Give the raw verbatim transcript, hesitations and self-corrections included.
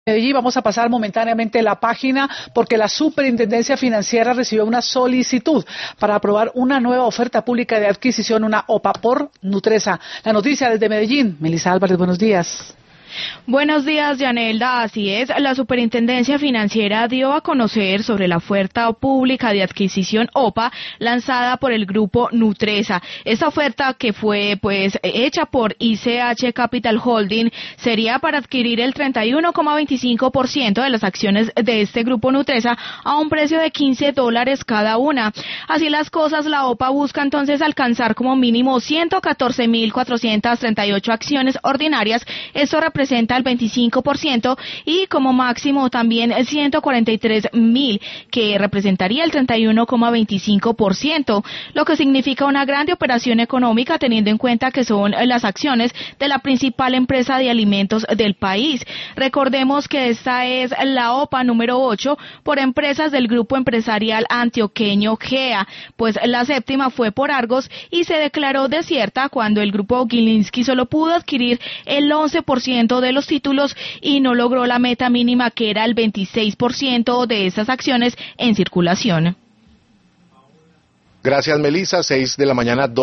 Medellín. Vamos a pasar momentáneamente la página porque la Superintendencia Financiera recibió una solicitud para aprobar una nueva oferta pública de adquisición, una O P A por Nutresa. La noticia desde Medellín. Melissa Álvarez, buenos días. Buenos días, Yanelda. Así es, la Superintendencia Financiera dio a conocer sobre la oferta pública de adquisición O P A lanzada por el grupo Nutresa. Esta oferta, que fue pues hecha por I C H Capital Holding, sería para adquirir el treinta y uno coma veinticinco por ciento de las acciones de este grupo Nutresa a un precio de quince dólares cada una. Así las cosas, la O P A busca entonces alcanzar como mínimo ciento catorce mil cuatrocientas treinta y ocho acciones ordinarias. Esto representa representa el veinticinco por ciento, y como máximo también ciento cuarenta y tres mil, que representaría el treinta y uno coma veinticinco por ciento, lo que significa una grande operación económica teniendo en cuenta que son las acciones de la principal empresa de alimentos del país. Recordemos que esta es la O P A número ocho por empresas del grupo empresarial antioqueño G E A, pues la séptima fue por Argos y se declaró desierta cuando el grupo Gilinski solo pudo adquirir el once por ciento de los títulos y no logró la meta mínima, que era el veintiséis por ciento de esas acciones en circulación. Gracias, Melissa. Seis de la mañana.